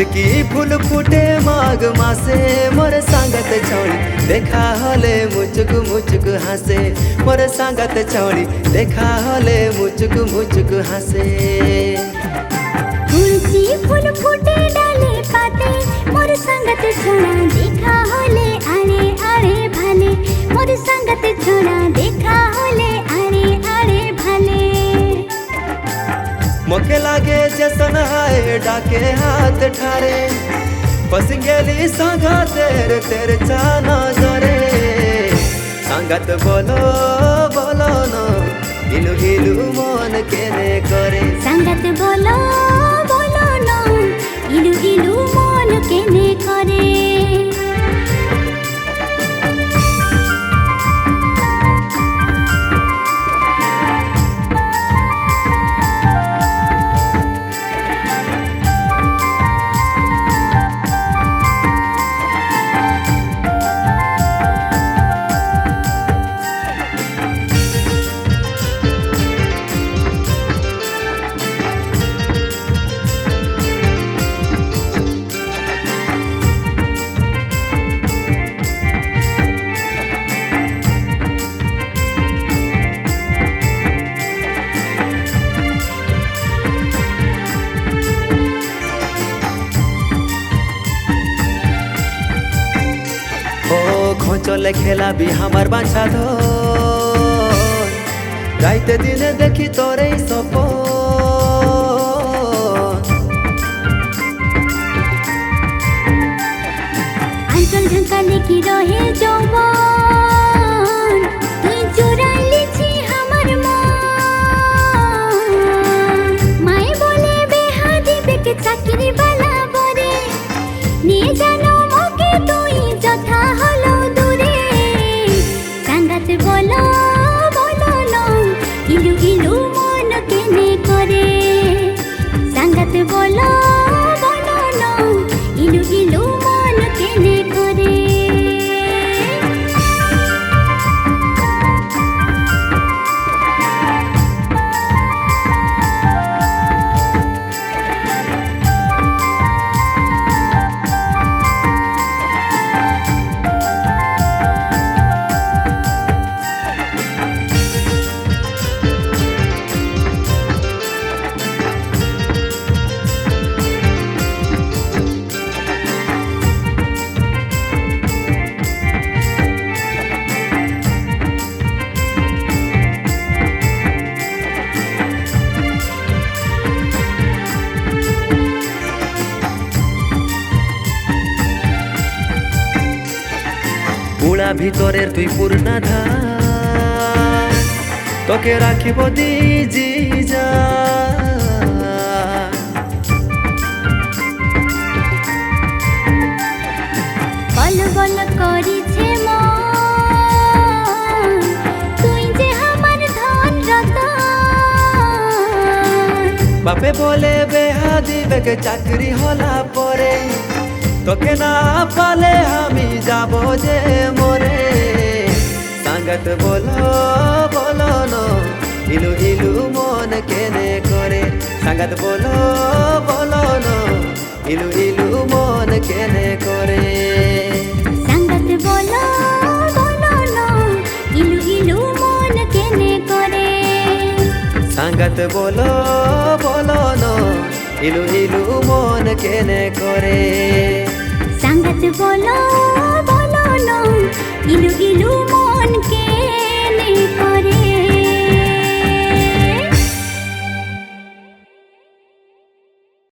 की फूल फुटे माघ मासे मोर सांगत छौड़ी देखा हले मुचुक मुचुक हंसे मोर सांगत छौड़ी देखा हले मुचुक मुचुक हंसे। तुलसी फूल फुटे डाले पाते मोर संगत छोड़ा देखा होले आड़े आड़े भाले मोर संगत छोड़ा देखा होले आड़े आड़े भाले। मोके लागे जैसन हाय डाके हाथ ठारे पसिंगेली संगा तेरे तेरे चाना जरे संगत बोलो बोलो न हिलू हिलू मन केने करे संगत बोलो बोलो न इलू इलू मन केने करे। चले खेला भी हमार बाछा धो राइते दिने देखी तोरे सपन आंचल झंका लेकी रहे जौवन तुई चुराइली छी हमर मन माए बोले बेहादी बेके चाकरी वाला बरे निये जानो मोके तुई जथा हलो बोलो बोलो नो इलू इलू मन केने करे संगत बोलो बोलो नो इलू इलू मन केने करे। उड़ा ভিতরের তুই পূর্ণা ধার তোকে রাখিব দিজি যা বল বল করিছে মন তুই যে আমার ধন রতন বাপে বলে বেহাদি বেকে চাকরি হলা পরে তোকে না পালে আমি যাব যে মরে संगत बोलो बोलो नो इलू इलू मन केने करे संगत बोलो बोलो नो इलू इलू मन केने करे संगत बोलो बोलो नो इलू इलू मन केने करे संगत बोलो बोलो नो इलू इलू मन केने करे संगत बोलो बोलो नो इलू इलू मन केने करे।